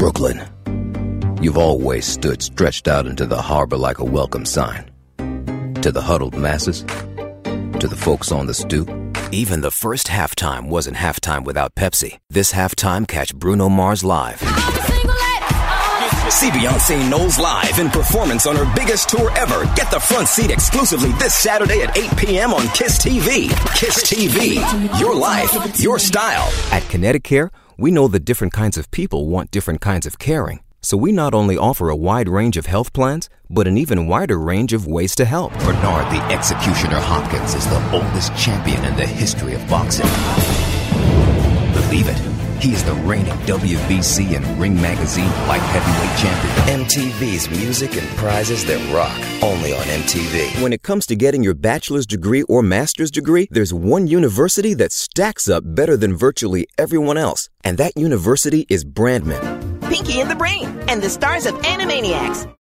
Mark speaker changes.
Speaker 1: Brooklyn, you've always stood stretched out into the harbor like a welcome sign. To the huddled masses, to the folks on the stoop. Even the first halftime wasn't halftime without Pepsi. This halftime, catch Bruno Mars live.
Speaker 2: See Beyonce Knowles live in performance on her biggest tour ever. Get the front seat exclusively this Saturday at 8 p.m. on KISS TV. KISS TV. Your life, your style.
Speaker 1: At Connecticut, we know that different kinds of people want different kinds of caring. So we not only offer a wide range of health plans, but an even wider range of ways to help. Bernard the Executioner Hopkins is the oldest champion in the history of boxing. Believe it, he is the reigning WBC and Ring Magazine light heavyweight champion.
Speaker 2: MTV's music and prizes that rock. Only on MTV.
Speaker 1: When it comes to getting your bachelor's degree or master's degree, there's one university that stacks up better than virtually everyone else. And that university is Brandman.
Speaker 3: Pinky and the Brain, and the stars of Animaniacs.